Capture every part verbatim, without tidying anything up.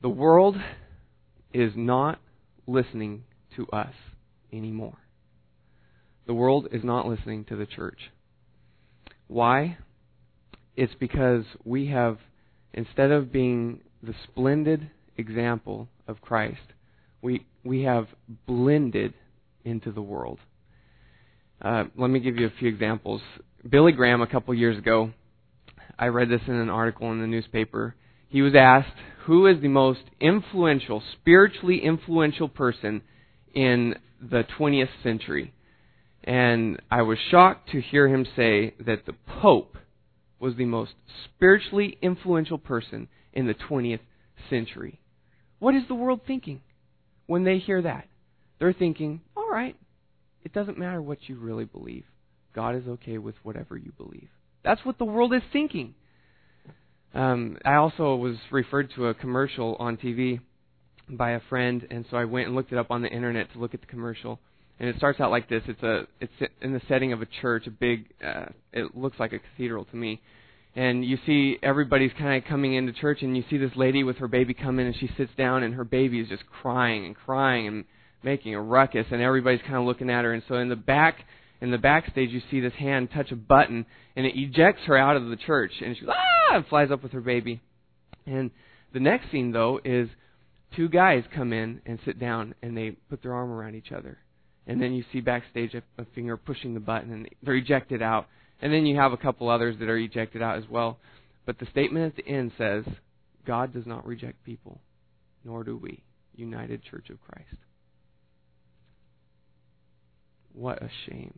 The world is not listening to us anymore. The world is not listening to the church. Why? It's because we have, instead of being the splendid example of Christ, we we have blended into the world. Uh, let me give you a few examples. Billy Graham, a couple years ago, I read this in an article in the newspaper. He was asked, who is the most influential, spiritually influential person in the twentieth century? And I was shocked to hear him say that the Pope was the most spiritually influential person in the twentieth century. What is the world thinking when they hear that? They're thinking, all right, it doesn't matter what you really believe. God is okay with whatever you believe. That's what the world is thinking. Um, I also was referred to a commercial on T V by a friend, and so I went and looked it up on the internet to look at the commercial. And it starts out like this. It's a it's in the setting of a church, a big, uh, it looks like a cathedral to me. And you see everybody's kind of coming into church, and you see this lady with her baby come in, and she sits down, and her baby is just crying and crying and making a ruckus, and everybody's kind of looking at her. And so in the back, in the backstage, you see this hand touch a button, and it ejects her out of the church, and she goes, ah, and flies up with her baby. And the next scene, though, is two guys come in and sit down, and they put their arm around each other. And then you see backstage a, a finger pushing the button, and they're ejected out. And then you have a couple others that are ejected out as well. But the statement at the end says, God does not reject people, nor do we, United Church of Christ. What a shame.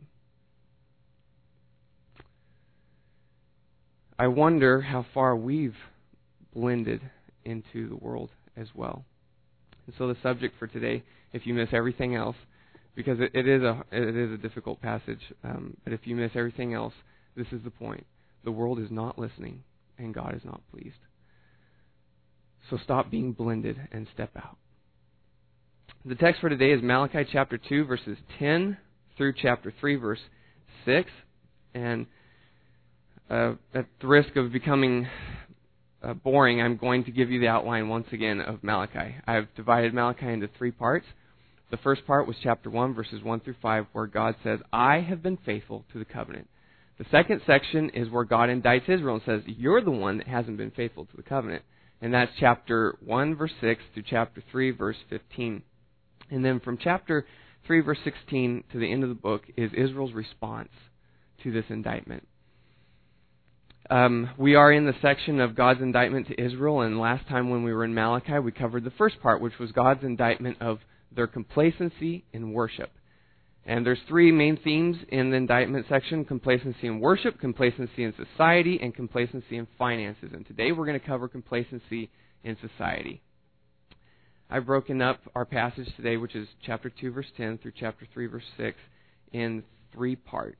I wonder how far we've blended into the world as well. And so the subject for today, if you miss everything else, because it, it is a it is a difficult passage, um, but if you miss everything else, this is the point. The world is not listening, and God is not pleased. So stop being blended and step out. The text for today is Malachi chapter two, verses ten through chapter three, verse six. And uh, at the risk of becoming uh, boring, I'm going to give you the outline once again of Malachi. I've divided Malachi into three parts. The first part was chapter one, verses one through five, where God says, I have been faithful to the covenant. The second section is where God indicts Israel and says, you're the one that hasn't been faithful to the covenant. And that's chapter one, verse six, through chapter three, verse fifteen. And then from chapter three, verse sixteen, to the end of the book is Israel's response to this indictment. Um, we are in the section of God's indictment to Israel, and last time when we were in Malachi, we covered the first part, which was God's indictment of their complacency in worship. And there's three main themes in the indictment section: complacency in worship, complacency in society, and complacency in finances. And today we're going to cover complacency in society. I've broken up our passage today, which is chapter two, verse ten, through chapter three, verse six, in three parts.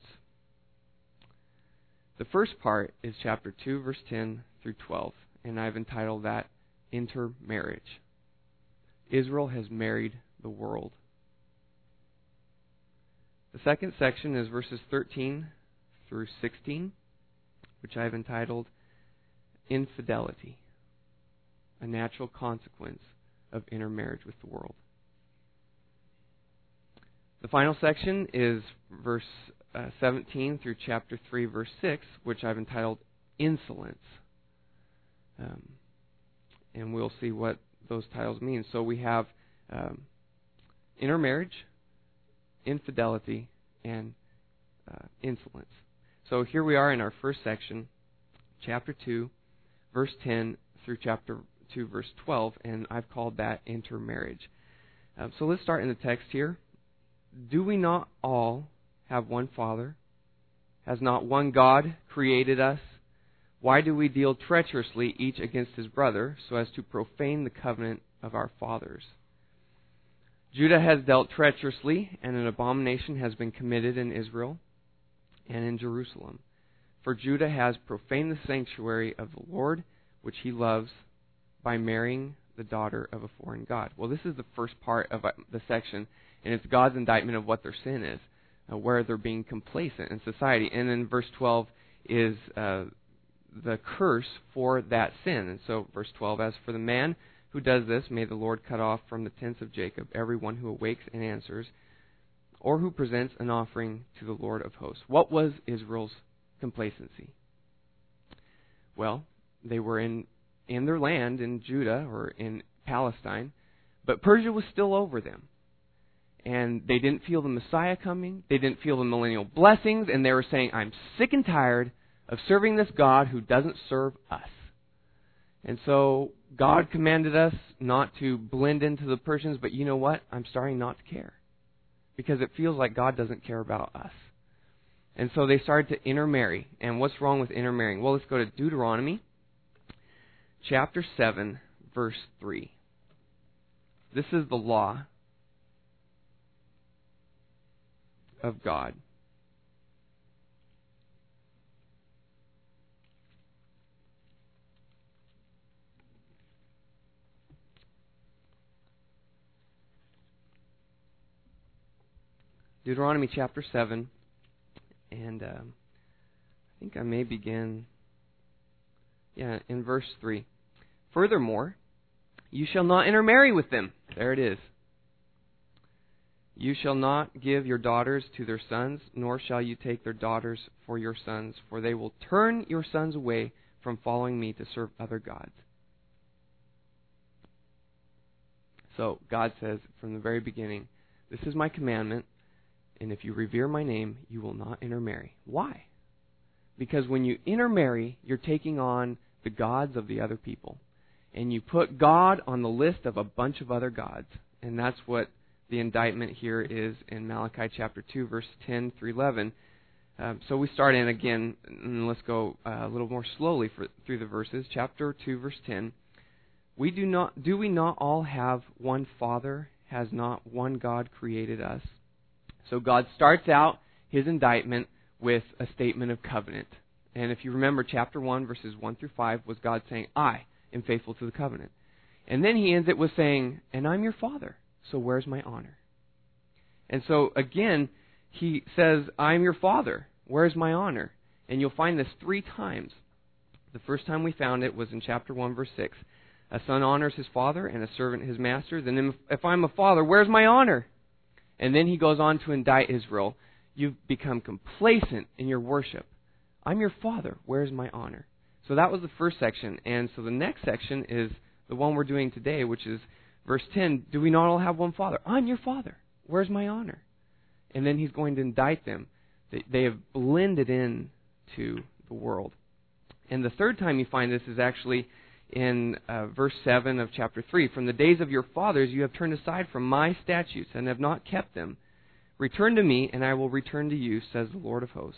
The first part is chapter two, verse ten through twelve, and I've entitled that Intermarriage. Israel has married the world. The second section is verses thirteen through sixteen, which I've entitled Infidelity, a natural consequence of intermarriage with the world. The final section is verse uh, seventeen through chapter three, verse six, which I've entitled Insolence. Um, and we'll see what those titles mean. So we have um, intermarriage, infidelity, and uh, insolence. So here we are in our first section, chapter two, verse ten through chapter two, verse twelve, and I've called that intermarriage. Uh, so let's start in the text here. Do we not all have one Father? Has not one God created us? Why do we deal treacherously each against his brother, so as to profane the covenant of our fathers? Judah has dealt treacherously, and an abomination has been committed in Israel and in Jerusalem. For Judah has profaned the sanctuary of the Lord, which he loves, by marrying the daughter of a foreign god. Well, this is the first part of the section, and it's God's indictment of what their sin is, uh, where they're being complacent in society. And then verse twelve is uh, the curse for that sin. And so verse twelve, as for the man who does this, may the Lord cut off from the tents of Jacob everyone who awakes and answers, or who presents an offering to the Lord of hosts. What was Israel's complacency? Well, they were in, in their land, in Judah, or in Palestine, but Persia was still over them. And they didn't feel the Messiah coming. They didn't feel the millennial blessings. And they were saying, I'm sick and tired of serving this God who doesn't serve us. And so God commanded us not to blend into the Persians. But you know what? I'm starting not to care. Because it feels like God doesn't care about us. And so they started to intermarry. And what's wrong with intermarrying? Well, let's go to Deuteronomy chapter seven, verse three. This is the law of God. Deuteronomy chapter seven, and um, I think I may begin, yeah, in verse three. Furthermore, you shall not intermarry with them. There it is. You shall not give your daughters to their sons, nor shall you take their daughters for your sons, for they will turn your sons away from following me to serve other gods. So God says from the very beginning, this is my commandment, and if you revere my name, you will not intermarry. Why? Because when you intermarry, you're taking on the gods of the other people. And you put God on the list of a bunch of other gods. And that's what the indictment here is in Malachi chapter two, verse ten through eleven. Um, so we start in again, and let's go uh, a little more slowly for, through the verses. Chapter two, verse ten. We do not, do we not all have one Father? Has not one God created us? So God starts out his indictment with a statement of covenant. And if you remember, chapter one, verses one through five, was God saying, I am faithful to the covenant. And then he ends it with saying, and I'm your Father. So where's my honor? And so again, he says, I'm your Father. Where's my honor? And you'll find this three times. The first time we found it was in chapter one, verse six. A son honors his father and a servant his master. Then if I'm a father, where's my honor? And then he goes on to indict Israel. You've become complacent in your worship. I'm your Father. Where's my honor? So that was the first section. And so the next section is the one we're doing today, which is verse ten, do we not all have one Father? I'm your Father. Where's my honor? And then he's going to indict them. They, they have blended in to the world. And the third time you find this is actually in uh, verse seven of chapter three. From the days of your fathers you have turned aside from my statutes and have not kept them. Return to me, and I will return to you, says the Lord of hosts.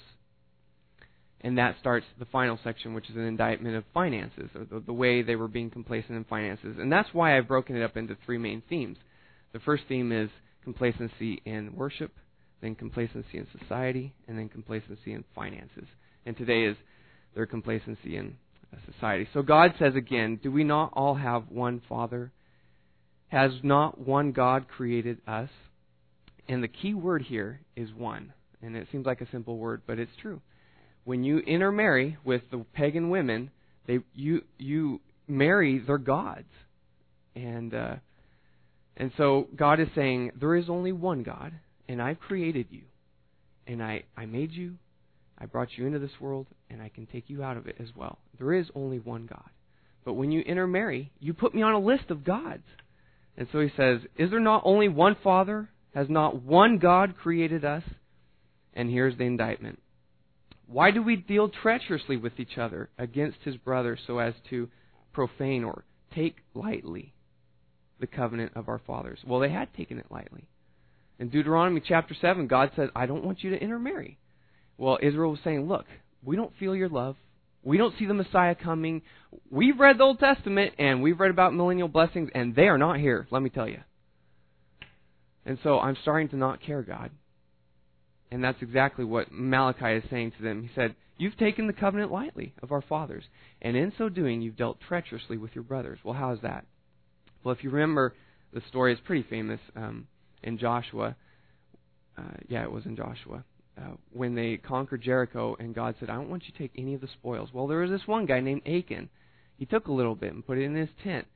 And that starts the final section, which is an indictment of finances, or the, the way they were being complacent in finances. And that's why I've broken it up into three main themes. The first theme is complacency in worship, then complacency in society, and then complacency in finances. And today is their complacency in society. So God says again, do we not all have one Father? Has not one God created us? And the key word here is one. And it seems like a simple word, but it's true. When you intermarry with the pagan women, they you you marry their gods, and uh, and so God is saying there is only one God, and I've created you, and I I made you, I brought you into this world, and I can take you out of it as well. There is only one God, but when you intermarry, you put me on a list of gods, and so He says, is there not only one Father? Has not one God created us? And here's the indictment. Why do we deal treacherously with each other against his brother so as to profane or take lightly the covenant of our fathers? Well, they had taken it lightly. In Deuteronomy chapter seven, God said, I don't want you to intermarry. Well, Israel was saying, look, we don't feel your love. We don't see the Messiah coming. We've read the Old Testament, and we've read about millennial blessings, and they are not here, let me tell you. And so I'm starting to not care, God. And that's exactly what Malachi is saying to them. He said, you've taken the covenant lightly of our fathers, and in so doing you've dealt treacherously with your brothers. Well, how is that? Well, if you remember, the story is pretty famous um, in Joshua. Uh, yeah, it was in Joshua. Uh, when they conquered Jericho, and God said, I don't want you to take any of the spoils. Well, there was this one guy named Achan. He took a little bit and put it in his tent.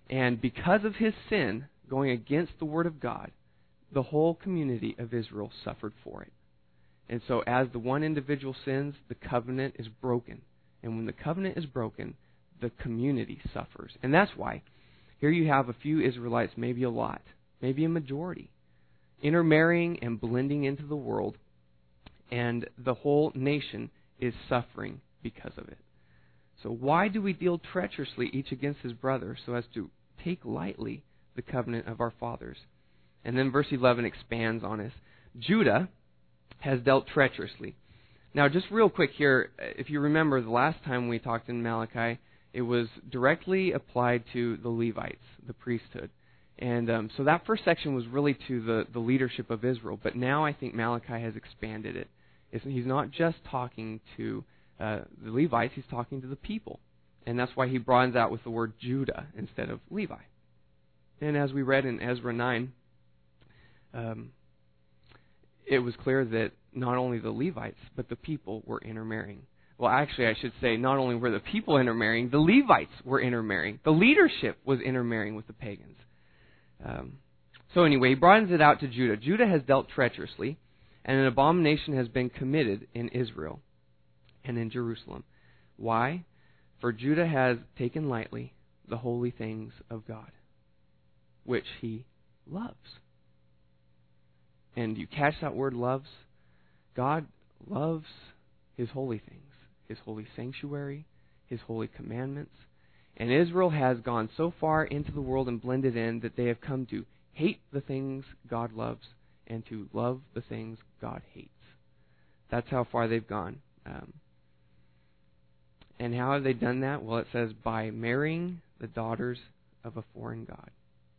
And because of his sin, going against the Word of God, the whole community of Israel suffered for it. And so as the one individual sins, the covenant is broken. And when the covenant is broken, the community suffers. And that's why here you have a few Israelites, maybe a lot, maybe a majority, intermarrying and blending into the world, and the whole nation is suffering because of it. So why do we deal treacherously each against his brother so as to take lightly the covenant of our fathers? And then verse eleven expands on us. Judah has dealt treacherously. Now, just real quick here, if you remember the last time we talked in Malachi, it was directly applied to the Levites, the priesthood. And um, so that first section was really to the, the leadership of Israel. But now I think Malachi has expanded it. It's, he's not just talking to uh, the Levites, he's talking to the people. And that's why he broadens out with the word Judah instead of Levi. And as we read in Ezra nine, um, it was clear that not only the Levites, but the people were intermarrying. Well, actually, I should say not only were the people intermarrying, the Levites were intermarrying. The leadership was intermarrying with the pagans. Um, so anyway, he broadens it out to Judah. Judah has dealt treacherously, and an abomination has been committed in Israel and in Jerusalem. Why? For Judah has taken lightly the holy things of God, which he loves. And you catch that word loves? God loves his holy things, his holy sanctuary, his holy commandments. And Israel has gone so far into the world and blended in that they have come to hate the things God loves and to love the things God hates. That's how far they've gone. Um, and how have they done that? Well, it says by marrying the daughters of a foreign god.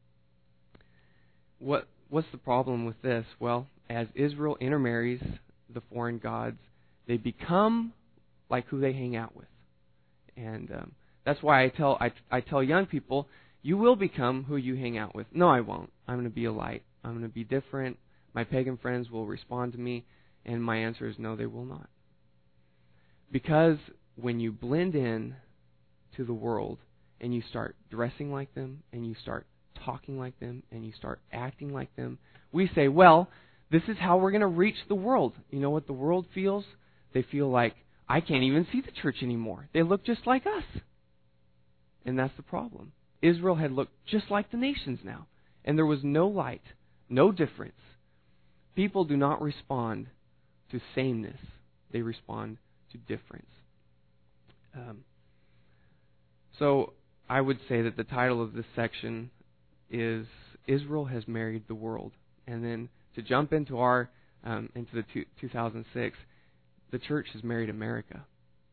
What What's the problem with this? Well, as Israel intermarries the foreign gods, they become like who they hang out with. And um, that's why I tell I, I tell young people, you will become who you hang out with. No, I won't. I'm going to be a light. I'm going to be different. My pagan friends will respond to me, and my answer is no, they will not. Because when you blend in to the world and you start dressing like them and you start talking like them and you start acting like them, we say, well, this is how we're going to reach the world. You know what the world feels? They feel like, I can't even see the church anymore. They look just like us. And that's the problem. Israel had looked just like the nations now. And there was no light, no difference. People do not respond to sameness. They respond to difference. Um, so I would say that the title of this section is Israel Has Married the World. And then to jump into our um, into the two, two thousand six, the church has married America.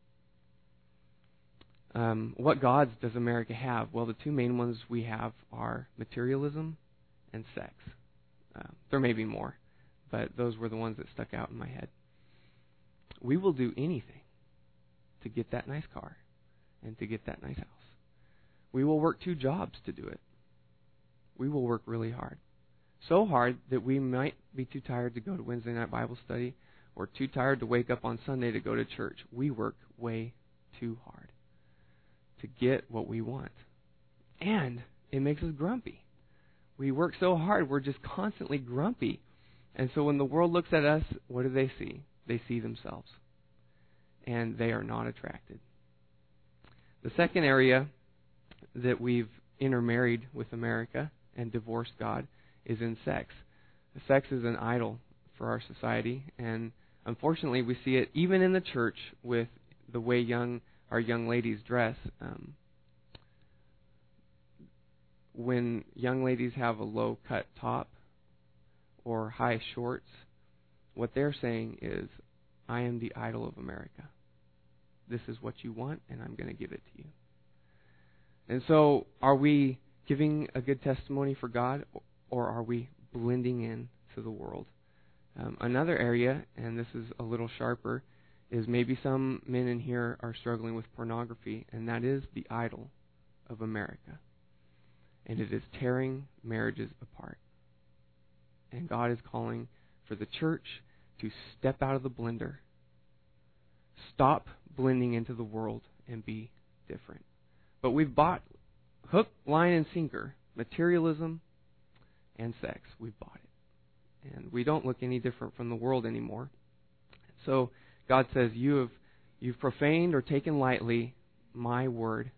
Um, what gods does America have? Well, the two main ones we have are materialism and sex. Uh, there may be more, but those were the ones that stuck out in my head. We will do anything to get that nice car and to get that nice house. We will work two jobs to do it. We will work really hard. So hard that we might be too tired to go to Wednesday night Bible study or too tired to wake up on Sunday to go to church. We work way too hard to get what we want. And it makes us grumpy. We work so hard, we're just constantly grumpy. And so when the world looks at us, what do they see? They see themselves. And they are not attracted. The second area that we've intermarried with America and divorced God is in sex. Sex is an idol for our society, and unfortunately we see it even in the church with the way young our young ladies dress. Um, when young ladies have a low-cut top or high shorts, what they're saying is, I am the idol of America. This is what you want, and I'm going to give it to you. And so, are we giving a good testimony for God, or are we blending in to the world? Um, another area, and this is a little sharper, is maybe some men in here are struggling with pornography, and that is the idol of America. And it is tearing marriages apart. And God is calling for the church to step out of the blender, stop blending into the world, and be different. But we've bought hook, line, and sinker, materialism and sex. We've bought it. And we don't look any different from the world anymore. So God says, you have you've profaned or taken lightly my word,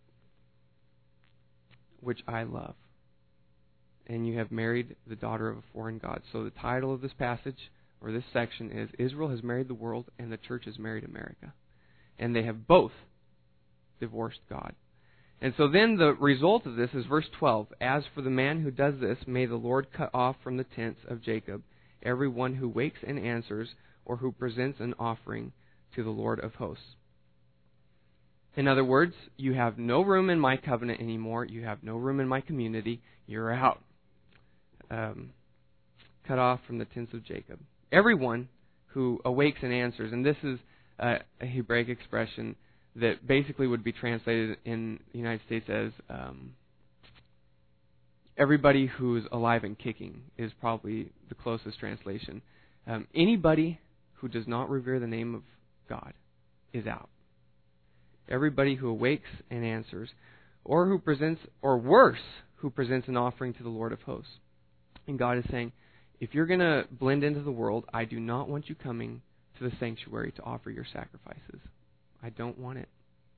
which I love. And you have married the daughter of a foreign god. So the title of this passage, or this section, is Israel has married the world and the church has married America. And they have both divorced God. And so then the result of this is verse twelve. As for the man who does this, may the Lord cut off from the tents of Jacob everyone who wakes and answers, or who presents an offering to the Lord of hosts. In other words, you have no room in my covenant anymore. You have no room in my community. You're out. Um, cut off from the tents of Jacob. Everyone who awakes and answers, and this is a, a Hebraic expression that basically would be translated in the United States as um, everybody who's alive and kicking is probably the closest translation. Um, anybody who does not revere the name of God is out. Everybody who awakes and answers, or who presents, or worse, who presents an offering to the Lord of hosts. And God is saying, if you're going to blend into the world, I do not want you coming to the sanctuary to offer your sacrifices. I don't want it.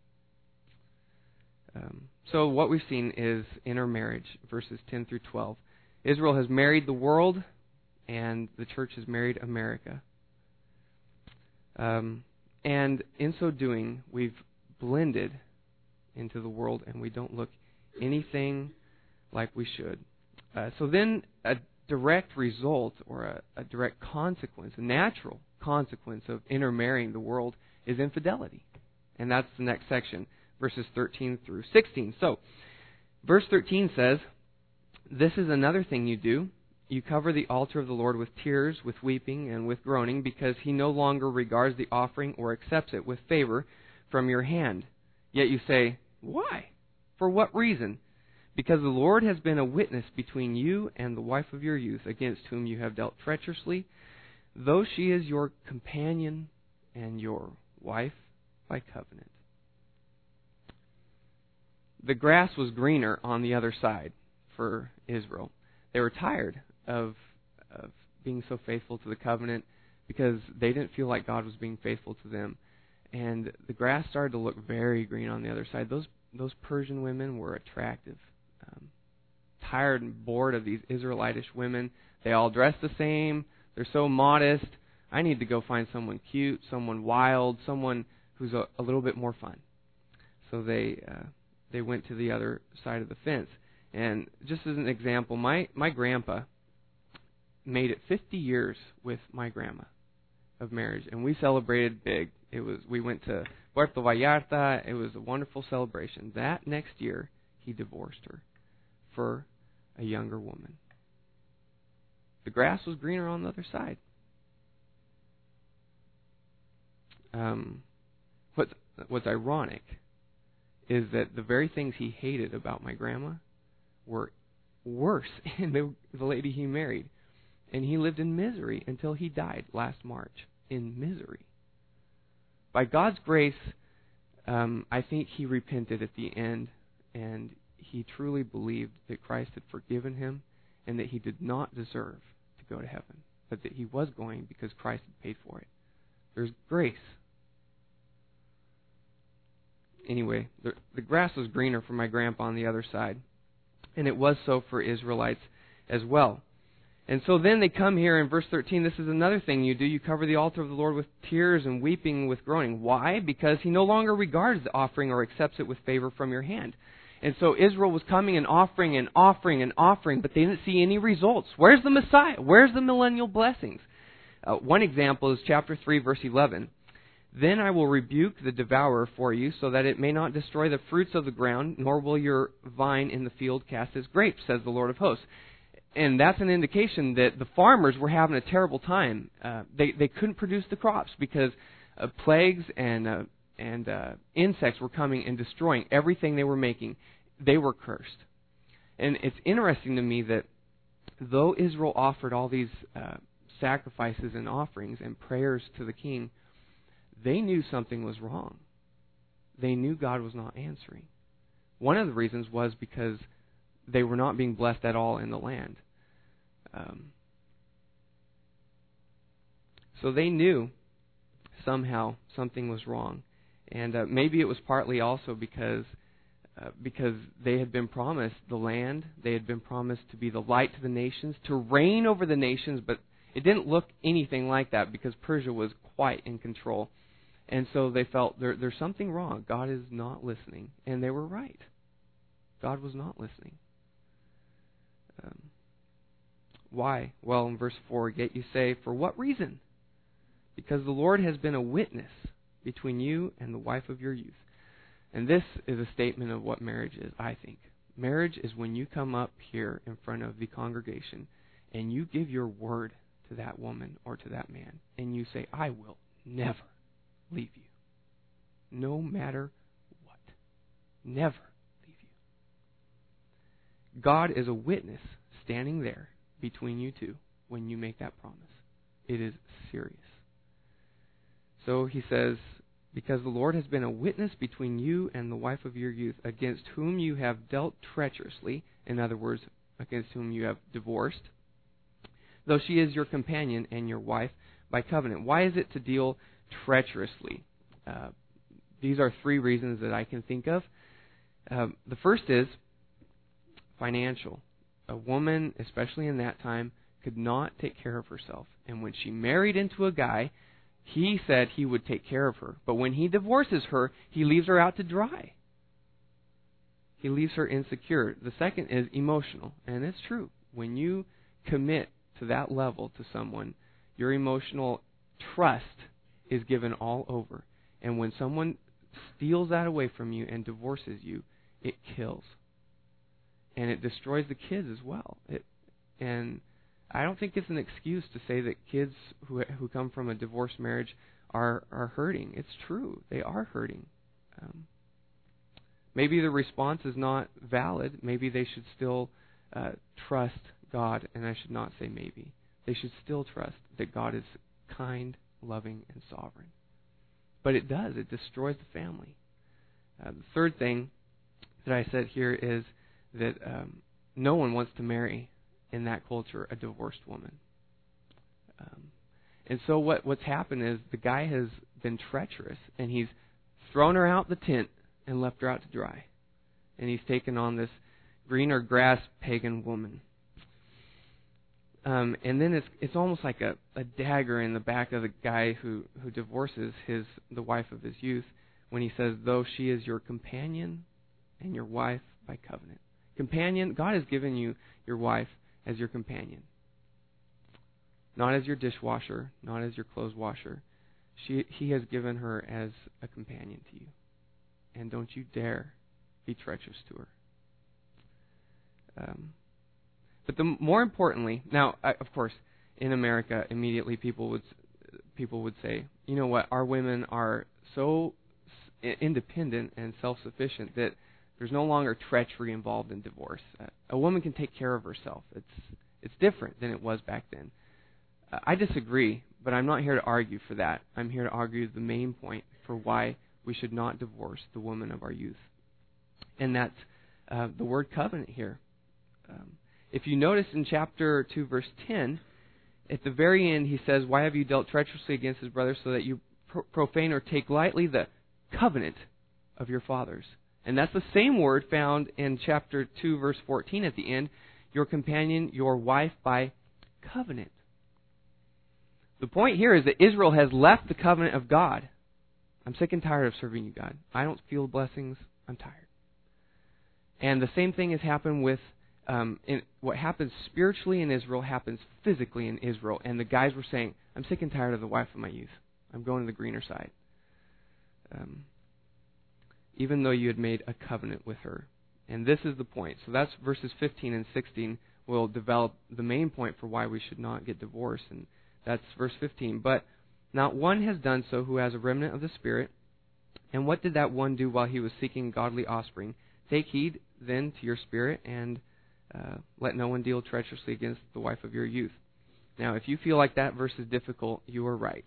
Um, so what we've seen is intermarriage, verses ten through twelve. Israel has married the world, and the church has married America. Um, and in so doing, we've blended into the world, and we don't look anything like we should. Uh, so then a direct result, or a, a direct consequence, a natural consequence of intermarrying the world is infidelity. And that's the next section, verses thirteen through sixteen. So, verse thirteen says, this is another thing you do. You cover the altar of the Lord with tears, with weeping, and with groaning, because he no longer regards the offering or accepts it with favor from your hand. Yet you say, why? For what reason? Because the Lord has been a witness between you and the wife of your youth, against whom you have dealt treacherously, though she is your companion and your wife by covenant. The grass was greener on the other side for Israel. They were tired of, of being so faithful to the covenant because they didn't feel like God was being faithful to them. And the grass started to look very green on the other side. Those those Persian women were attractive. Um, tired and bored of these Israelitish women. They all dress the same. They're so modest. I need to go find someone cute, someone wild, someone who's a, a little bit more fun. So they uh, they went to the other side of the fence. And just as an example, my, my grandpa made it fifty years with my grandma of marriage, and we celebrated big. It was we went to Puerto Vallarta. It was a wonderful celebration. That next year, he divorced her for a younger woman. The grass was greener on the other side. Um, what's what's ironic is that the very things he hated about my grandma were worse in the, the lady he married. And he lived in misery until he died last March, in misery. By God's grace, um, I think he repented at the end, and he truly believed that Christ had forgiven him and that he did not deserve to go to heaven, but that he was going because Christ had paid for it. There's grace. Anyway, the, the grass was greener for my grandpa on the other side, and it was so for Israelites as well. And so then they come here in verse thirteen. This is another thing you do. You cover the altar of the Lord with tears and weeping with groaning. Why? Because he no longer regards the offering or accepts it with favor from your hand. And so Israel was coming and offering and offering and offering, but they didn't see any results. Where's the Messiah? Where's the millennial blessings? Uh, one example is chapter three, verse eleven. Then I will rebuke the devourer for you, so that it may not destroy the fruits of the ground, nor will your vine in the field cast its grapes, says the Lord of hosts. And that's an indication that the farmers were having a terrible time. Uh, they they couldn't produce the crops because uh, plagues and uh, and uh, insects were coming and destroying everything they were making. They were cursed. And it's interesting to me that though Israel offered all these uh, sacrifices and offerings and prayers to the king, they knew something was wrong. They knew God was not answering. one of the reasons was because they were not being blessed at all in the land. Um, so they knew somehow something was wrong. And uh, maybe it was partly also because uh, because they had been promised the land. They had been promised to be the light to the nations, to reign over the nations, but it didn't look anything like that because Persia was quite in control. And so they felt there, there's something wrong. God is not listening. And they were right. God was not listening. Um, why? Well, in verse four, yet you say, for what reason? Because the Lord has been a witness between you and the wife of your youth. And this is a statement of what marriage is, I think. Marriage is when you come up here in front of the congregation and you give your word to that woman or to that man, and you say, I will never leave you. No matter what. Never leave you. God is a witness standing there between you two when you make that promise. It is serious. So he says, because the Lord has been a witness between you and the wife of your youth, against whom you have dealt treacherously, in other words, against whom you have divorced, though she is your companion and your wife by covenant. Why is it to deal treacherously? Uh, these are three reasons that I can think of. Uh, the first is financial. A woman, especially in that time, could not take care of herself. And when she married into a guy, he said he would take care of her. But when he divorces her, he leaves her out to dry. He leaves her insecure. The second is emotional. And it's true. When you commit to that level to someone, your emotional trust is given all over. And when someone steals that away from you and divorces you, it kills. And it destroys the kids as well. It, and I don't think it's an excuse to say that kids who who come from a divorced marriage are, are hurting. It's true. They are hurting. Um, maybe the response is not valid. Maybe they should still uh, trust God, and I should not say maybe. They should still trust that God is kind, loving, and sovereign. But it does. It destroys the family. Uh, the third thing that I said here is that um, no one wants to marry in that culture a divorced woman. Um, and so what, what's happened is the guy has been treacherous, and he's thrown her out the tent and left her out to dry. And he's taken on this greener grass pagan woman. Um, and then it's it's almost like a, a dagger in the back of the guy who, who divorces his the wife of his youth when he says, though she is your companion and your wife by covenant. Companion, God has given you your wife as your companion. Not as your dishwasher, not as your clothes washer. She, he has given her as a companion to you. And don't you dare be treacherous to her. Um, but the more importantly, now, I, of course, in America, immediately people would people would say, you know what, our women are so independent and self-sufficient that there's no longer treachery involved in divorce. Uh, a woman can take care of herself. It's it's different than it was back then. Uh, I disagree, but I'm not here to argue for that. I'm here to argue the main point for why we should not divorce the woman of our youth. And that's uh, the word covenant here. Um, if you notice in chapter two, verse ten, at the very end he says, why have you dealt treacherously against his brother so that you pro- profane or take lightly the covenant of your fathers? And that's the same word found in chapter two, verse fourteen at the end. Your companion, your wife by covenant. The point here is that Israel has left the covenant of God. I'm sick and tired of serving you, God. I don't feel blessings. I'm tired. And the same thing has happened with um, in, what happens spiritually in Israel happens physically in Israel. And the guys were saying, I'm sick and tired of the wife of my youth. I'm going to the greener side. Um, even though you had made a covenant with her. And this is the point. So that's verses fifteen and sixteen will develop the main point for why we should not get divorced. And that's verse fifteen. But not one has done so who has a remnant of the Spirit. And what did that one do while he was seeking godly offspring? Take heed then to your spirit, and uh, let no one deal treacherously against the wife of your youth. Now, if you feel like that verse is difficult, you are right.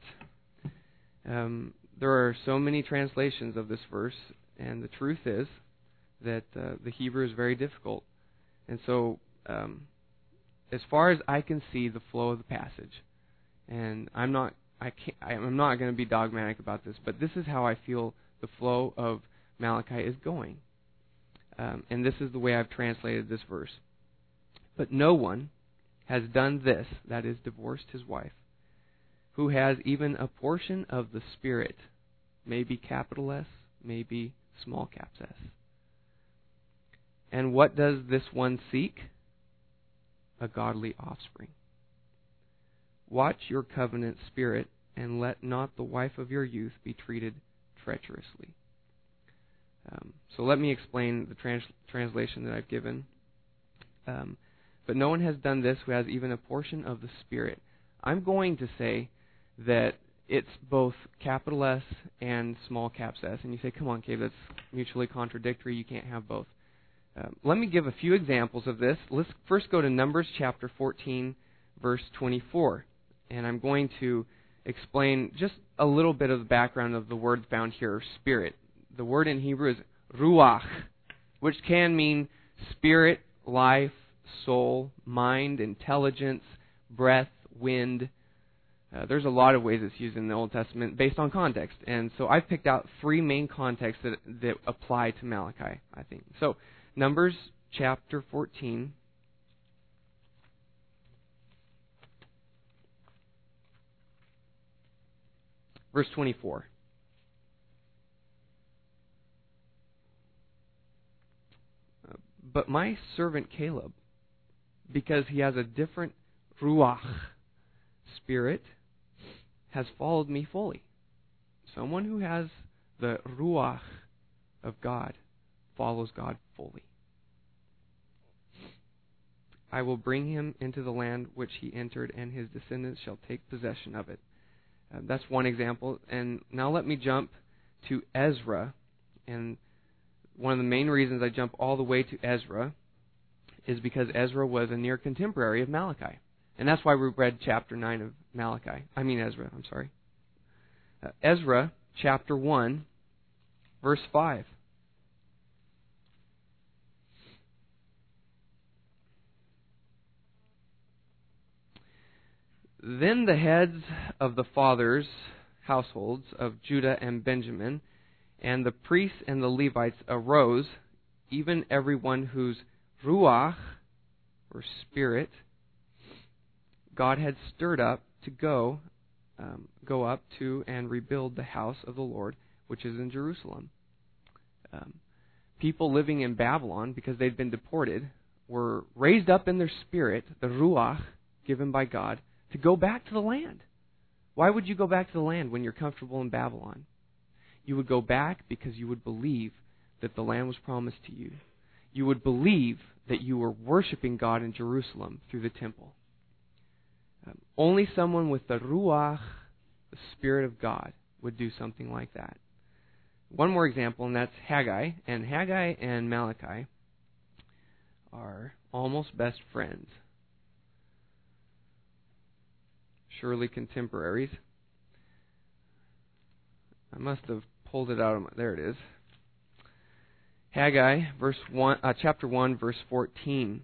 Um, there are so many translations of this verse, and the truth is that uh, the Hebrew is very difficult. And so, um, as far as I can see the flow of the passage, and I'm not, I can't, I'm not going to be dogmatic about this, but this is how I feel the flow of Malachi is going. Um, and this is the way I've translated this verse. But no one has done this, that is, divorced his wife, who has even a portion of the Spirit, maybe capital S, maybe small caps S. And what does this one seek? A godly offspring. Watch your covenant spirit, and let not the wife of your youth be treated treacherously. Um, so let me explain the trans- translation that I've given. Um, but no one has done this who has even a portion of the Spirit. I'm going to say that it's both capital S and small caps S. And you say, come on, Cave, that's mutually contradictory. You can't have both. Um, let me give a few examples of this. Let's first go to Numbers chapter fourteen, verse twenty-four. And I'm going to explain just a little bit of the background of the word found here, spirit. The word in Hebrew is ruach, which can mean spirit, life, soul, mind, intelligence, breath, wind. Uh, there's a lot of ways it's used in the Old Testament based on context. And so I've picked out three main contexts that, that apply to Malachi, I think. So, Numbers chapter fourteen. Verse twenty-four. But my servant Caleb, because he has a different ruach, spirit, has followed me fully. Someone who has the ruach of God follows God fully. I will bring him into the land which he entered, and his descendants shall take possession of it. Uh, that's one example. And now let me jump to Ezra. And one of the main reasons I jump all the way to Ezra is because Ezra was a near contemporary of Malachi. And that's why we read chapter nine of Malachi. I mean Ezra, I'm sorry. Uh, Ezra chapter one, verse five. Then the heads of the fathers' households of Judah and Benjamin, and the priests and the Levites arose, even everyone whose ruach, or spirit, God had stirred up to go, um, go up to and rebuild the house of the Lord, which is in Jerusalem. Um, people living in Babylon, because they'd been deported, were raised up in their spirit, the ruach given by God, to go back to the land. Why would you go back to the land when you're comfortable in Babylon? You would go back because you would believe that the land was promised to you. You would believe that you were worshiping God in Jerusalem through the temple. Um, only someone with the ruach, the Spirit of God, would do something like that. One more example, and that's Haggai. And Haggai and Malachi are almost best friends. Surely contemporaries. I must have pulled it out of my... There it is. Haggai, verse one, uh, chapter one, verse fourteen.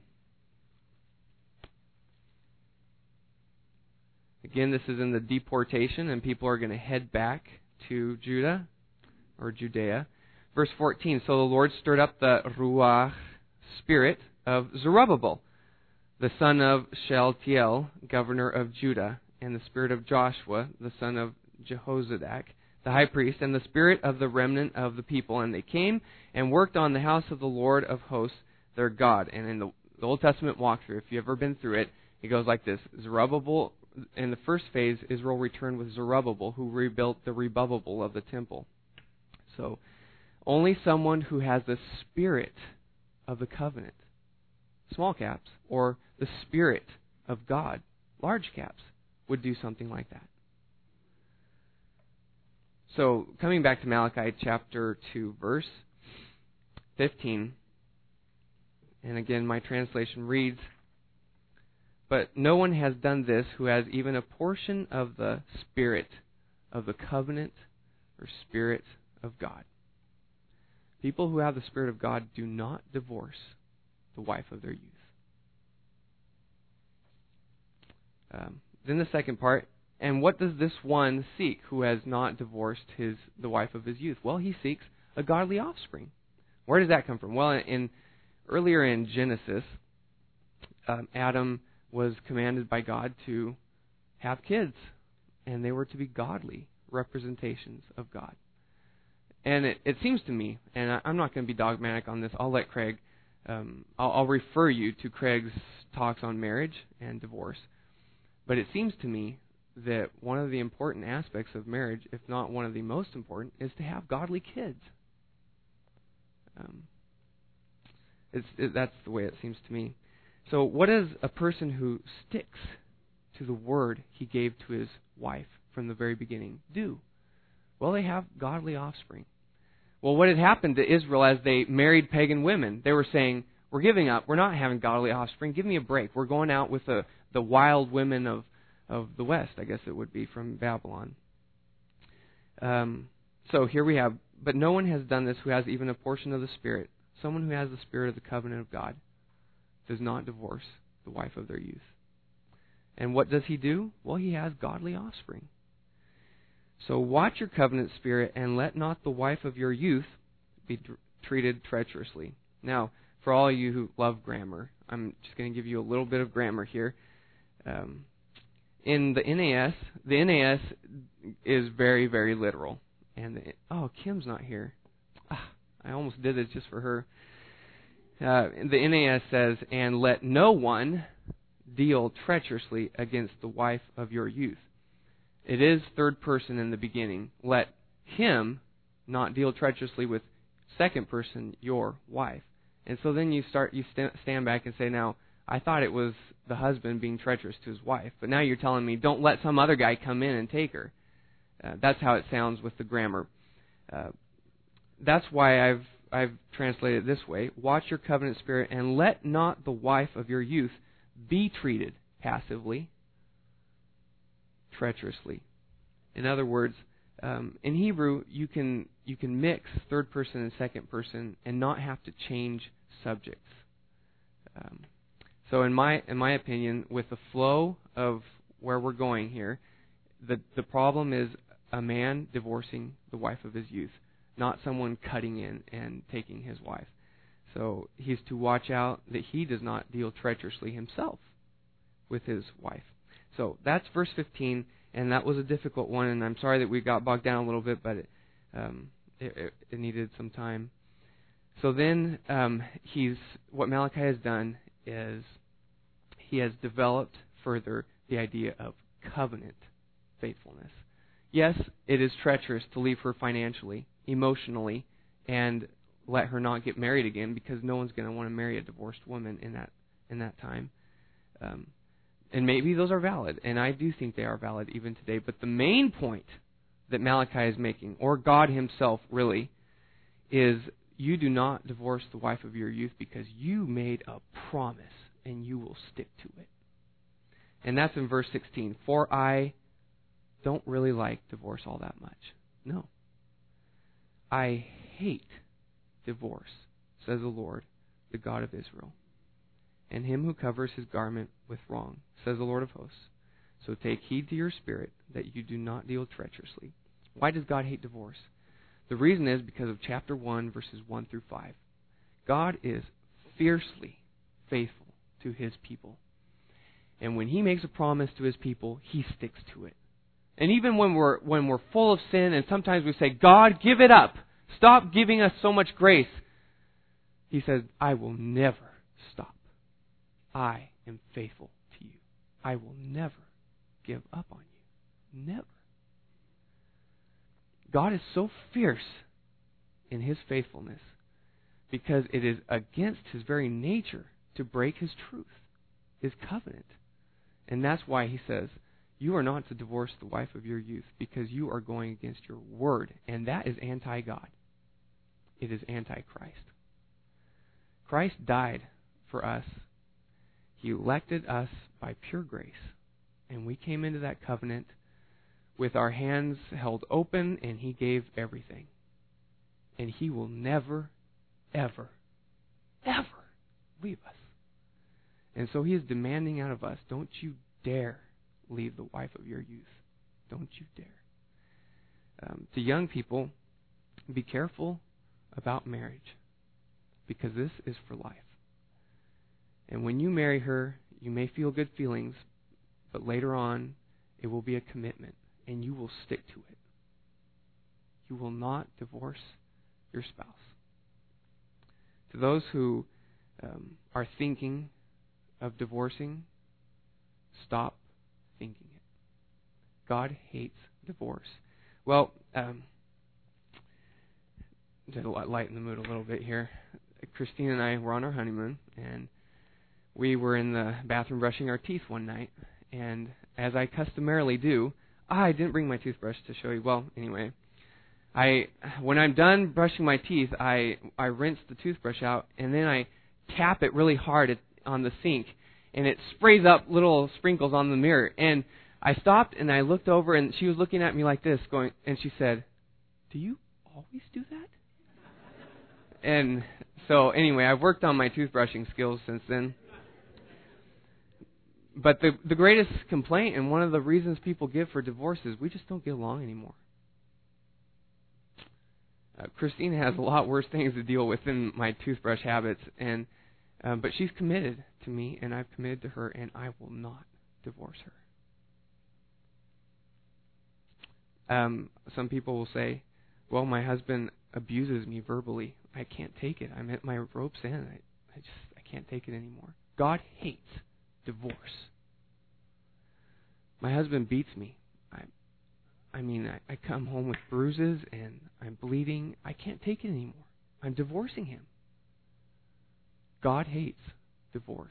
Again, this is in the deportation, and people are going to head back to Judah, or Judea. Verse fourteen, so the Lord stirred up the Ruach spirit of Zerubbabel, the son of Shealtiel, governor of Judah, and the spirit of Joshua, the son of Jehozadak, the high priest, and the spirit of the remnant of the people. And they came and worked on the house of the Lord of hosts, their God. And in the, the Old Testament walkthrough, if you've ever been through it, it goes like this. Zerubbabel, in the first phase, Israel returned with Zerubbabel, who rebuilt the rebubbable of the temple. So, only someone who has the spirit of the covenant, small caps, or the spirit of God, large caps, would do something like that. So, coming back to Malachi chapter two, verse fifteen, and again, my translation reads, but no one has done this who has even a portion of the spirit of the covenant or spirit of God. People who have the Spirit of God do not divorce the wife of their youth. Um, then the second part, and what does this one seek who has not divorced his the wife of his youth? Well, he seeks a godly offspring. Where does that come from? Well, in earlier in Genesis, um, Adam was commanded by God to have kids, and they were to be godly representations of God. And it, it seems to me, and I, I'm not going to be dogmatic on this. I'll let Craig. Um, I'll, I'll refer you to Craig's talks on marriage and divorce. But it seems to me that one of the important aspects of marriage, if not one of the most important, is to have godly kids. Um, it's, it, that's the way it seems to me. So what does a person who sticks to the word he gave to his wife from the very beginning do? Well, they have godly offspring. Well, what had happened to Israel as they married pagan women? They were saying, we're giving up. We're not having godly offspring. Give me a break. We're going out with the, the wild women of, of the West, I guess it would be, from Babylon. Um, so here we have, but no one has done this who has even a portion of the Spirit. Someone who has the Spirit of the covenant of God does not divorce the wife of their youth. And what does he do? Well, he has godly offspring. So watch your covenant spirit, and let not the wife of your youth be d- treated treacherously. Now, for all of you who love grammar, I'm just going to give you a little bit of grammar here. Um, in the N A S, the N A S is very, very literal. And the, oh, Kim's not here. Ah, I almost did this just for her. Uh, the N A S says, and let no one deal treacherously against the wife of your youth. It is third person in the beginning. Let him not deal treacherously with second person, your wife. And so then you start, you st- stand back and say, now, I thought it was the husband being treacherous to his wife, but now you're telling me, don't let some other guy come in and take her. Uh, that's how it sounds with the grammar. Uh, that's why I've I've translated it this way: watch your covenant spirit, and let not the wife of your youth be treated passively, treacherously. In other words, um, in Hebrew, you can you can mix third person and second person and not have to change subjects. Um, so, in my in my opinion, with the flow of where we're going here, the the problem is a man divorcing the wife of his youth, not someone cutting in and taking his wife. So he's to watch out that he does not deal treacherously himself with his wife. So that's verse fifteen, and that was a difficult one, and I'm sorry that we got bogged down a little bit, but it, um, it, it, it needed some time. So then um, he's what Malachi has done is he has developed further the idea of covenant faithfulness. Yes, it is treacherous to leave her financially, emotionally, and let her not get married again, because no one's going to want to marry a divorced woman in that in that time. Um, and maybe those are valid, and I do think they are valid even today. But the main point that Malachi is making, or God himself really, is you do not divorce the wife of your youth because you made a promise and you will stick to it. And that's in verse sixteen. For I don't really like divorce all that much. No. I hate divorce, says the Lord, the God of Israel, and him who covers his garment with wrong, says the Lord of hosts. So take heed to your spirit that you do not deal treacherously. Why does God hate divorce? The reason is because of chapter one, verses one through five. God is fiercely faithful to his people. And when he makes a promise to his people, he sticks to it. And even when we're when we're full of sin, and sometimes we say, God, give it up. Stop giving us so much grace. He says, I will never stop. I am faithful to you. I will never give up on you. Never. God is so fierce in his faithfulness because it is against his very nature to break his truth, his covenant. And that's why he says, you are not to divorce the wife of your youth because you are going against your word. And that is anti-God. It is anti-Christ. Christ died for us. He elected us by pure grace. And we came into that covenant with our hands held open, and he gave everything. And he will never ever, ever leave us. And so he is demanding out of us, don't you dare leave the wife of your youth. Don't you dare. Um, to young people, be careful about marriage, because this is for life. And when you marry her, you may feel good feelings, but later on, it will be a commitment, and you will stick to it. You will not divorce your spouse. To those who um, are thinking of divorcing, stop thinking it. God hates divorce. Well, um, to lighten the mood a little bit here, Christine and I were on our honeymoon, and we were in the bathroom brushing our teeth one night, and as I customarily do, I didn't bring my toothbrush to show you. Well, anyway, I when I'm done brushing my teeth, I I rinse the toothbrush out, and then I tap it really hard at, on the sink, and it sprays up little sprinkles on the mirror. And I stopped, and I looked over, and she was looking at me like this, going, and she said, "Do you always do that?" And so, anyway, I've worked on my toothbrushing skills since then. But the the greatest complaint, and one of the reasons people give for divorce, is we just don't get along anymore. Uh, Christine has a lot worse things to deal with than my toothbrush habits, and uh, but she's committed to me, and I've committed to her, and I will not divorce her. Um, some people will say, "Well, my husband abuses me verbally. I can't take it. I'm at my rope's end. I, I just I can't take it anymore." God hates divorce. My husband beats me. I, I mean, I, I come home with bruises and I'm bleeding. I can't take it anymore. I'm divorcing him. God hates divorce.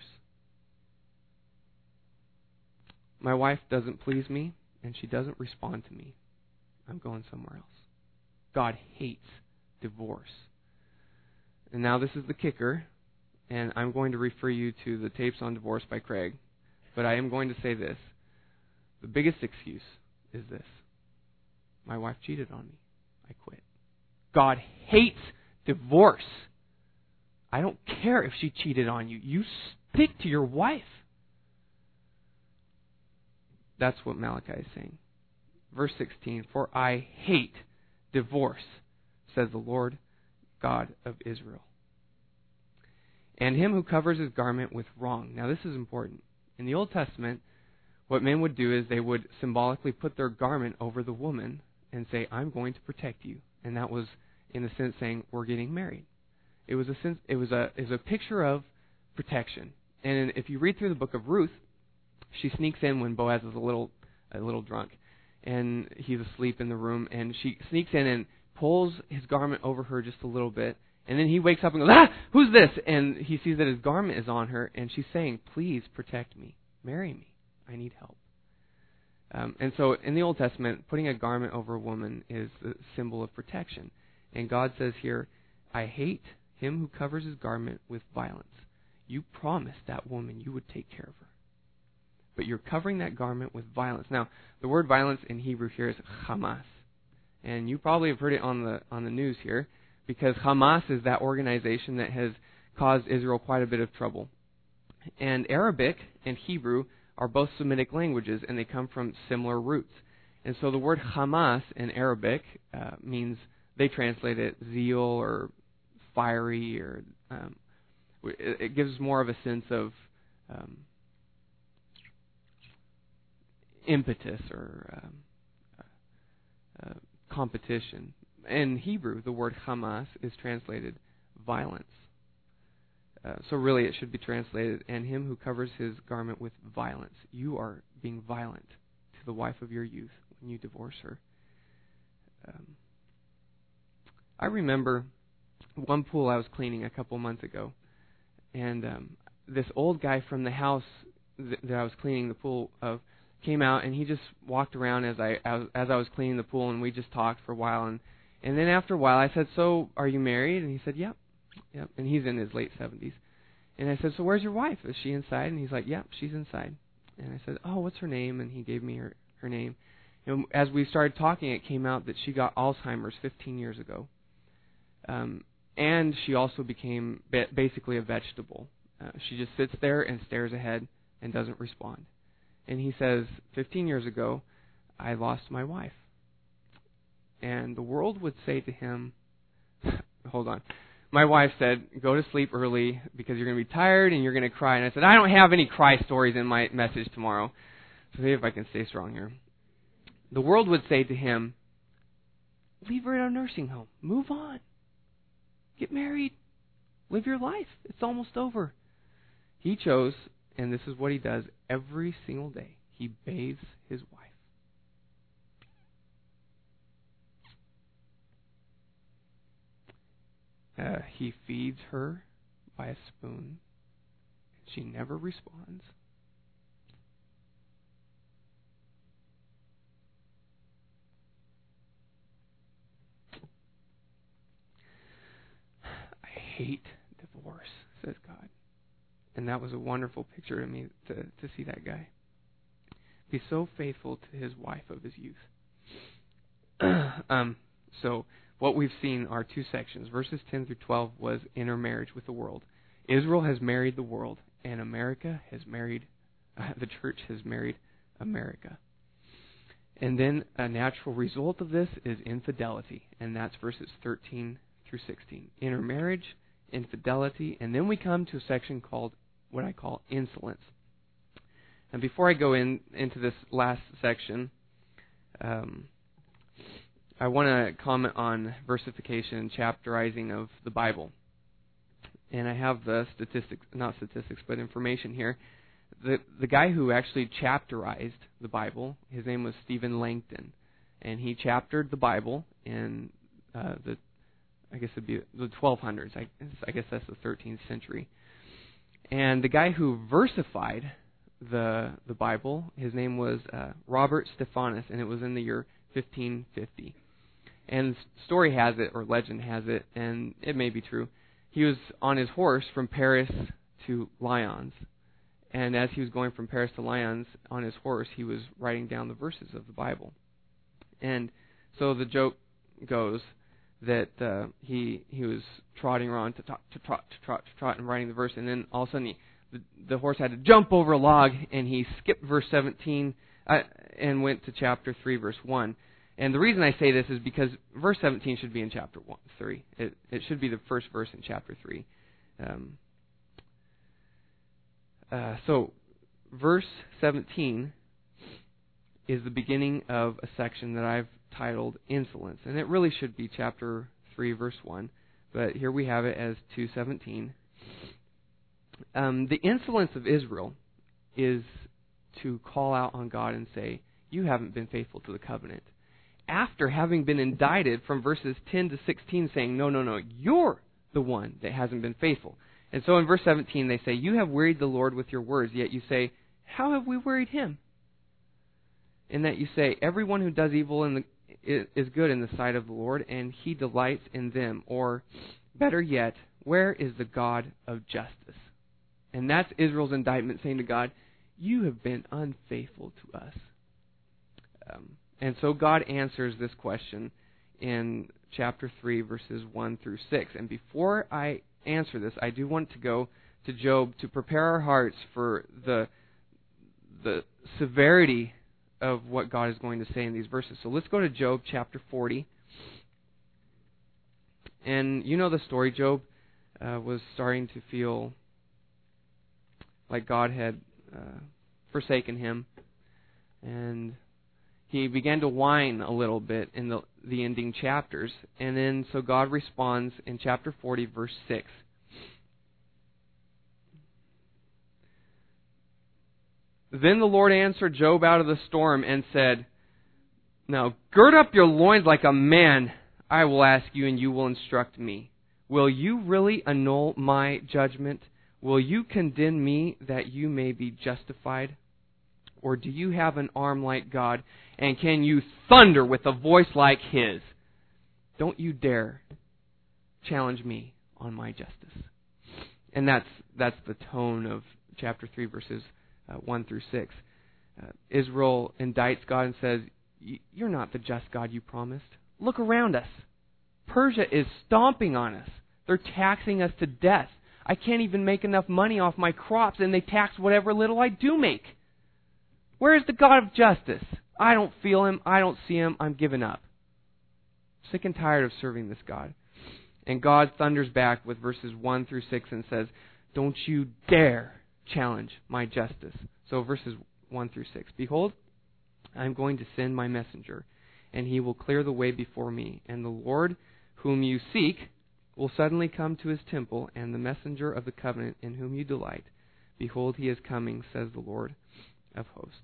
My wife doesn't please me and she doesn't respond to me. I'm going somewhere else. God hates divorce. And now this is the kicker, and I'm going to refer you to the tapes on divorce by Craig. But I am going to say this. The biggest excuse is this. My wife cheated on me. I quit. God hates divorce. I don't care if she cheated on you. You stick to your wife. That's what Malachi is saying. Verse sixteen, "For I hate divorce, says the Lord God of Israel, and him who covers his garment with wrong." Now this is important. In the Old Testament, what men would do is they would symbolically put their garment over the woman and say, "I'm going to protect you." And that was, in a sense, saying, "We're getting married." It was a sense, it was a, it was a picture of protection. And if you read through the book of Ruth, she sneaks in when Boaz is a little, a little drunk, and he's asleep in the room, and she sneaks in and pulls his garment over her just a little bit, and then he wakes up and goes, "Ah, who's this?" And he sees that his garment is on her, and she's saying, "Please protect me. Marry me. I need help." Um, and so in the Old Testament, putting a garment over a woman is a symbol of protection. And God says here, "I hate him who covers his garment with violence." You promised that woman you would take care of her, but you're covering that garment with violence. Now, the word violence in Hebrew here is Hamas. And you probably have heard it on the on the news here, because Hamas is that organization that has caused Israel quite a bit of trouble. And Arabic and Hebrew are both Semitic languages, and they come from similar roots. And so the word Hamas in Arabic uh, means, they translate it zeal or fiery, or um, it, it gives more of a sense of um, impetus or um, uh, competition. In Hebrew, the word Hamas is translated violence. Uh, so really it should be translated, "and him who covers his garment with violence." You are being violent to the wife of your youth when you divorce her. Um, I remember one pool I was cleaning a couple months ago, and um, this old guy from the house th- that I was cleaning the pool of came out, and he just walked around as I as, as I was cleaning the pool, and we just talked for a while, and and then after a while I said, "So, are you married?" And he said, "Yep, yep." And he's in his late seventies. And I said, "So where's your wife? Is she inside?" And he's like, "Yep, she's inside." And I said, "Oh, what's her name?" And he gave me her her name. And as we started talking, it came out that she got Alzheimer's fifteen years ago. Um, and she also became ba- basically a vegetable. Uh, she just sits there and stares ahead and doesn't respond. And he says, fifteen years ago, I lost my wife. And the world would say to him, hold on. My wife said, go to sleep early because you're going to be tired and you're going to cry. And I said, I don't have any cry stories in my message tomorrow. So see if I can stay strong here. The world would say to him, leave her at a nursing home. Move on. Get married. Live your life. It's almost over. He chose, and this is what he does every single day. He bathes his wife. Uh, he feeds her by a spoon. She never responds. I hate divorce, says God. And that was a wonderful picture to me to, to see that guy be so faithful to his wife of his youth. um, so what we've seen are two sections. Verses ten through twelve was intermarriage with the world. Israel has married the world, and America has married, uh, the church has married America. And then a natural result of this is infidelity, and that's verses thirteen through sixteen. Intermarriage, infidelity, and then we come to a section called what I call insolence. And before I go in into this last section, um, I want to comment on versification and chapterizing of the Bible. And I have the statistics, not statistics, but information here. The the guy who actually chapterized the Bible, his name was Stephen Langton, and he chaptered the Bible in uh, the, I guess it'd be the twelve hundreds. I, I guess that's the thirteenth century. And the guy who versified the the Bible, his name was uh, Robert Stephanus, and it was in the year fifteen fifty. And story has it, or legend has it, and it may be true. He was on his horse from Paris to Lyons. And as he was going from Paris to Lyons on his horse, he was writing down the verses of the Bible. And so the joke goes that uh, he he was trotting around to trot, to trot, to trot, to trot, and writing the verse. And then all of a sudden, he, the, the horse had to jump over a log, and he skipped verse seventeen uh, and went to chapter three, verse one. And the reason I say this is because verse seventeen should be in chapter one, three. It, it should be the first verse in chapter three. Um, uh, so, verse seventeen is the beginning of a section that I've titled Insolence. And it really should be chapter three, verse one. But here we have it as two seventeen. Um, the insolence of Israel is to call out on God and say, you haven't been faithful to the covenant. After having been indicted from verses ten to sixteen saying, no, no, no, you're the one that hasn't been faithful. And so in verse seventeen they say, you have wearied the Lord with your words, yet you say, how have we wearied him? In that you say, everyone who does evil in the, is good in the sight of the Lord, and he delights in them. Or, better yet, where is the God of justice? And that's Israel's indictment, saying to God, you have been unfaithful to us. Um, and so God answers this question in chapter three, verses one through six. And before I answer this, I do want to go to Job to prepare our hearts for the the severity of what God is going to say in these verses. So let's go to Job chapter forty. And you know the story. Job uh, was starting to feel like God had uh, forsaken him. And he began to whine a little bit in the, the ending chapters. And then so God responds in chapter forty, verse six. Then the Lord answered Job out of the storm and said, now gird up your loins like a man. I will ask you and you will instruct me. Will you really annul my judgment? Will you condemn me that you may be justified? Or do you have an arm like God, and can you thunder with a voice like His? Don't you dare challenge me on my justice. And that's that's the tone of chapter three, verses uh, one through six. Uh, Israel indicts God and says, you're not the just God you promised. Look around us. Persia is stomping on us. They're taxing us to death. I can't even make enough money off my crops, and they tax whatever little I do make. Where is the God of justice? I don't feel Him. I don't see Him. I'm giving up. Sick and tired of serving this God. And God thunders back with verses one through six and says, don't you dare challenge my justice. So verses one through six. Behold, I am going to send my messenger, and he will clear the way before me. And the Lord whom you seek will suddenly come to His temple, and the messenger of the covenant in whom you delight. Behold, he is coming, says the Lord of hosts.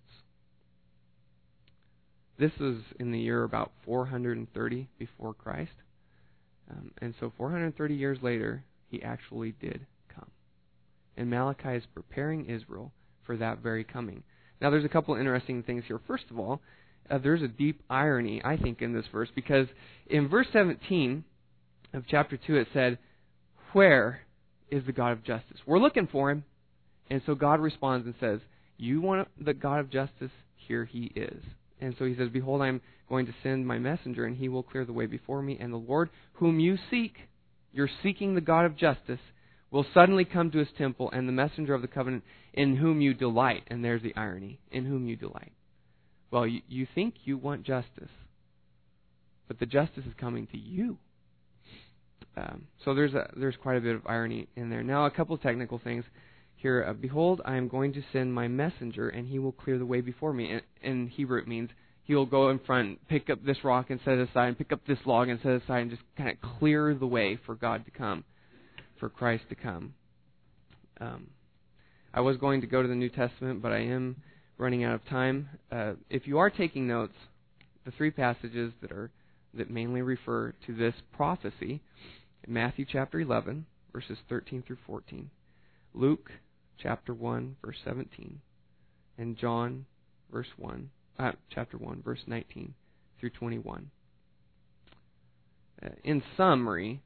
This was in the year about four hundred thirty before Christ. Um, and so four hundred thirty years later, He actually did come. And Malachi is preparing Israel for that very coming. Now, there's a couple of interesting things here. First of all, uh, there's a deep irony, I think, in this verse, because in verse seventeen of chapter two, it said, where is the God of justice? We're looking for Him. And so God responds and says, you want the God of justice? Here He is. And so He says, behold, I am going to send my messenger, and he will clear the way before me. And the Lord whom you seek, you're seeking the God of justice, will suddenly come to His temple, and the messenger of the covenant in whom you delight. And there's the irony, in whom you delight. Well, you, you think you want justice, but the justice is coming to you. Um, so there's a, there's quite a bit of irony in there. Now, a couple of technical things here. Uh, behold, I am going to send my messenger, and he will clear the way before me. In, in Hebrew, it means he will go in front, pick up this rock and set it aside, and pick up this log and set it aside, and just kind of clear the way for God to come, for Christ to come. Um, I was going to go to the New Testament, but I am running out of time. Uh, if you are taking notes, the three passages that are that mainly refer to this prophecy: Matthew chapter eleven, verses thirteen through fourteen, Luke chapter one, verse seventeen, and John verse one, uh, chapter one, verse nineteen through twenty-one. Uh, in summary,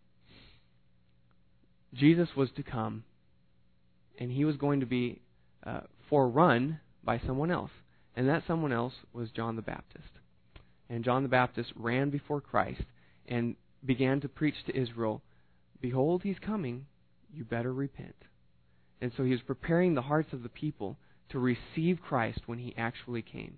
Jesus was to come, and He was going to be uh, forerun by someone else, and that someone else was John the Baptist. And John the Baptist ran before Christ and began to preach to Israel, behold, He's coming, you better repent. And so He was preparing the hearts of the people to receive Christ when He actually came.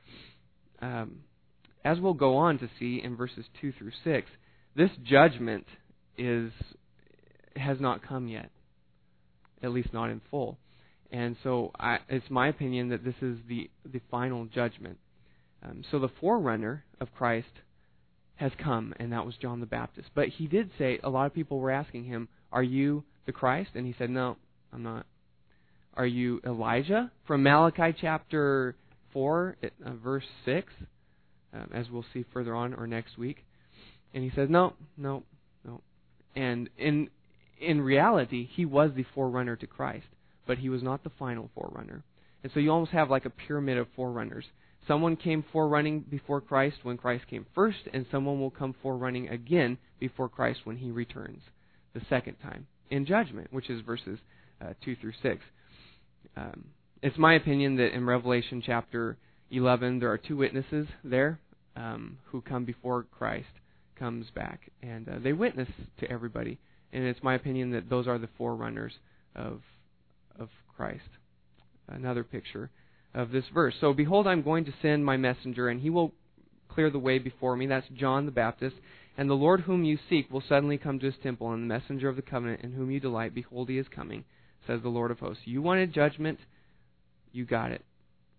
Um, as we'll go on to see in verses two through six, this judgment is has not come yet, at least not in full. And so I, it's my opinion that this is the, the final judgment. Um, so the forerunner of Christ has come, and that was John the Baptist. But he did say, a lot of people were asking him, are you the Christ? And he said, no, I'm not. Are you Elijah? From Malachi chapter four, uh, verse six, um, as we'll see further on or next week. And he says, no, no, no. And in in reality, he was the forerunner to Christ, but he was not the final forerunner. And so you almost have like a pyramid of forerunners. Someone came forerunning before Christ when Christ came first, and someone will come forerunning again before Christ when He returns the second time in judgment, which is verses uh, two through six. Um, it's my opinion that in Revelation chapter eleven, there are two witnesses there um, who come before Christ comes back, and uh, they witness to everybody. And it's my opinion that those are the forerunners of of Christ. Another picture of this verse. So, behold, I'm going to send my messenger, and he will clear the way before me. That's John the Baptist. And the Lord whom you seek will suddenly come to His temple, and the messenger of the covenant in whom you delight, behold, He is coming, says the Lord of hosts. You wanted judgment, you got it.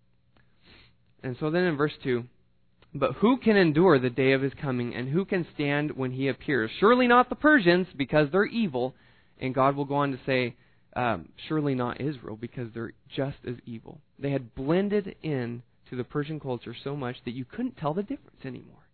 And so then in verse two, but who can endure the day of His coming, and who can stand when He appears? Surely not the Persians, because they're evil. And God will go on to say, Um, surely not Israel, because they're just as evil. They had blended in to the Persian culture so much that you couldn't tell the difference anymore.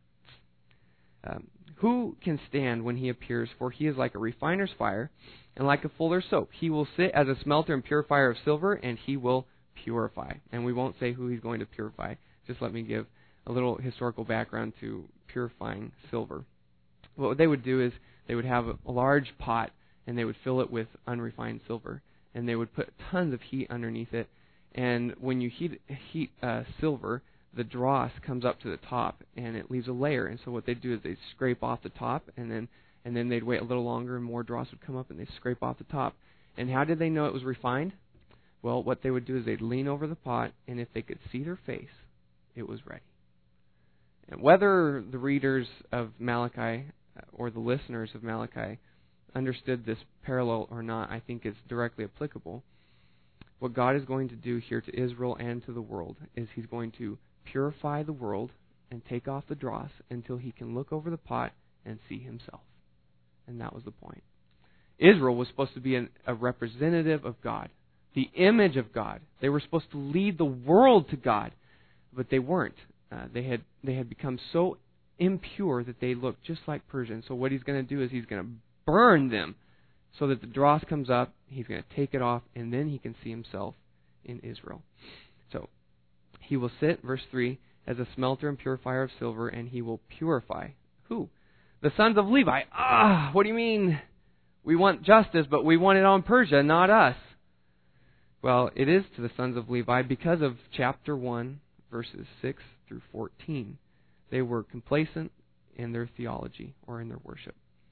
Um, who can stand when He appears? For He is like a refiner's fire and like a fuller's soap. He will sit as a smelter and purifier of silver, and He will purify. And we won't say who He's going to purify. Just let me give a little historical background to purifying silver. What they would do is they would have a large pot, and they would fill it with unrefined silver, and they would put tons of heat underneath it. And when you heat heat uh, silver, the dross comes up to the top, and it leaves a layer. And so what they do is they scrape off the top, and then And then they'd wait a little longer and more dross would come up and they'd scrape off the top. And how did they know it was refined? Well, what they would do is they'd lean over the pot, and if they could see their face, it was ready. And whether the readers of Malachi or the listeners of Malachi understood this parallel or not, I think is directly applicable. What God is going to do here to Israel and to the world is He's going to purify the world and take off the dross until He can look over the pot and see Himself. And that was the point. Israel was supposed to be an, a representative of God, the image of God. They were supposed to lead the world to God, but they weren't. Uh, they had they had become so impure that they looked just like Persia. And so what He's going to do is He's going to burn them so that the dross comes up. He's going to take it off, and then He can see Himself in Israel. So He will sit, verse three, as a smelter and purifier of silver, and He will purify. Who? The sons of Levi. Ah, what do you mean? We want justice, but we want it on Persia, not us. Well, it is to the sons of Levi because of chapter one, verses six through fourteen. They were complacent in their theology or in their worship.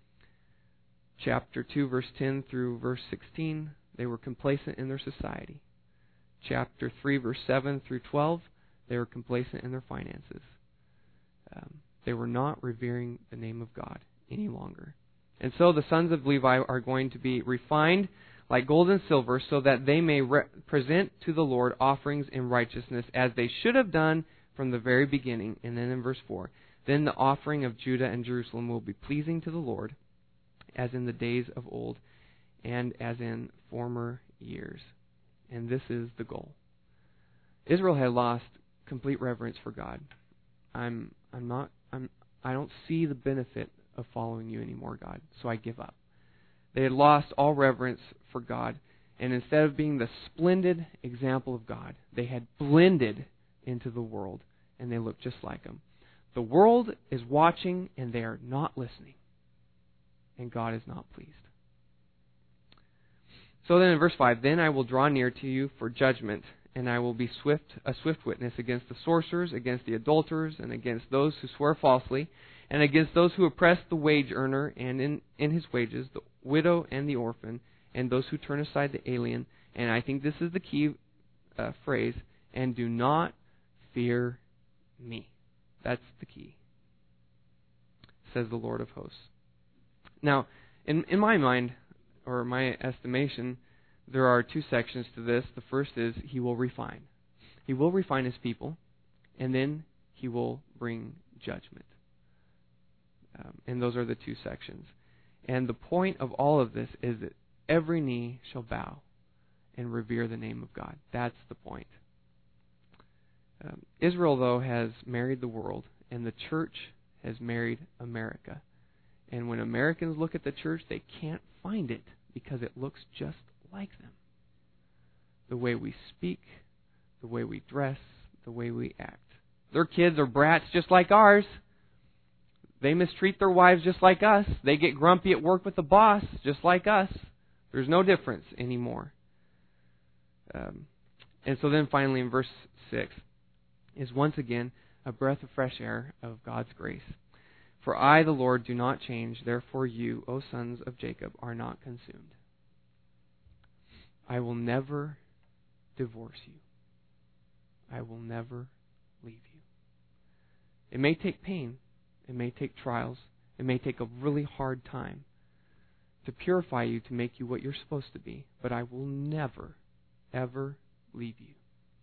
Chapter two, verse ten through verse sixteen, they were complacent in their society. Chapter three, verse seven through twelve, they were complacent in their finances. Um, they were not revering the name of God any longer. And so the sons of Levi are going to be refined like gold and silver so that they may re- present to the Lord offerings in righteousness as they should have done from the very beginning. And then in verse four, then the offering of Judah and Jerusalem will be pleasing to the Lord as in the days of old and as in former years. And this is the goal. Israel had lost complete reverence for God. I'm I'm not I'm I don't see the benefit of following you anymore, God, so I give up. They had lost all reverence for God, and instead of being the splendid example of God, they had blended into the world, and they looked just like Him. The world is watching, and they are not listening, and God is not pleased. So then in verse five, then I will draw near to you for judgment, and I will be swift a swift witness against the sorcerers, against the adulterers, and against those who swear falsely, and against those who oppress the wage earner and in, in his wages, the widow and the orphan, and those who turn aside the alien. And I think this is the key uh, phrase, and do not fear me. That's the key, says the Lord of hosts. Now, in, in my mind, or my estimation, there are two sections to this. The first is He will refine. He will refine His people, and then He will bring judgment. Um, and those are the two sections. And the point of all of this is that every knee shall bow and revere the name of God. That's the point. Um, Israel, though, has married the world, and the church has married America. And when Americans look at the church, they can't find it because it looks just like them. The way we speak, the way we dress, the way we act. Their kids are brats just like ours. They mistreat their wives just like us. They get grumpy at work with the boss just like us. There's no difference anymore. Um, and so then finally in verse six is once again a breath of fresh air of God's grace. For I, the Lord, do not change. Therefore you, O sons of Jacob, are not consumed. I will never divorce you. I will never leave you. It may take pain. It may take trials. It may take a really hard time to purify you, to make you what you're supposed to be. But I will never, ever leave you.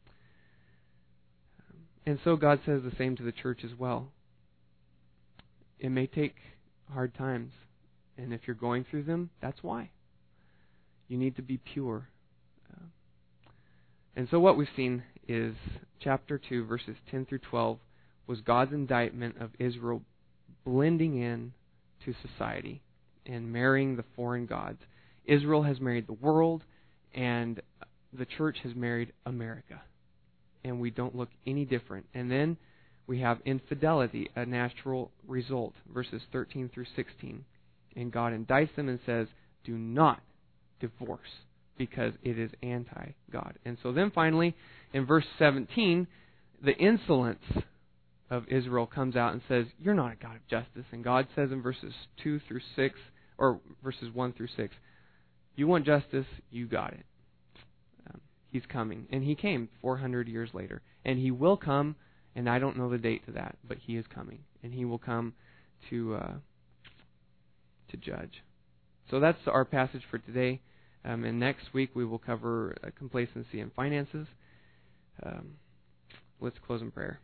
And so God says the same to the church as well. It may take hard times. And if you're going through them, that's why. You need to be pure. Uh, and so what we've seen is chapter two, verses ten through twelve, was God's indictment of Israel blending in to society and marrying the foreign gods. Israel has married the world, and the church has married America. And we don't look any different. And then we have infidelity, a natural result, verses thirteen through sixteen. And God indicts them and says, do not divorce, because it is anti-God. And so then finally, in verse seventeen, the insolence of Israel comes out and says, "You're not a God of justice." And God says in verses two through six, or verses one through six, "You want justice? You got it." Um, he's coming. And he came four hundred years later. And he will come, and I don't know the date to that, but he is coming. And he will come to uh, to judge. So that's our passage for today. Um, and next week we will cover uh, complacency and finances. Um, let's close in prayer.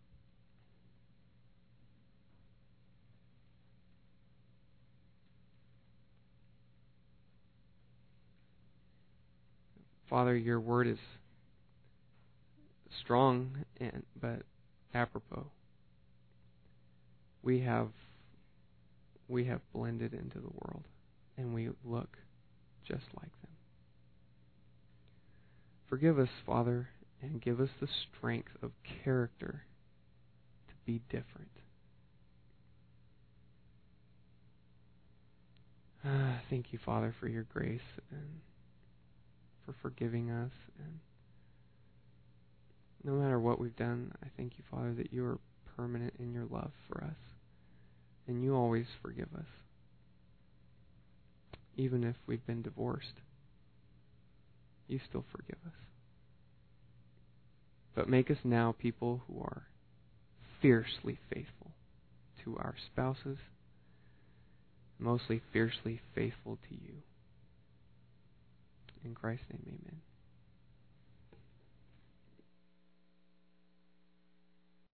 Father, your word is strong, and but apropos. We have we have blended into the world, and we look just like them. Forgive us, Father, and give us the strength of character to be different. Ah, thank you, Father, for your grace and for forgiving us. And no matter what we've done, I thank you, Father, that you are permanent in your love for us. And you always forgive us. Even if we've been divorced, you still forgive us. But make us now people who are fiercely faithful to our spouses, mostly fiercely faithful to you. In Christ's name, amen.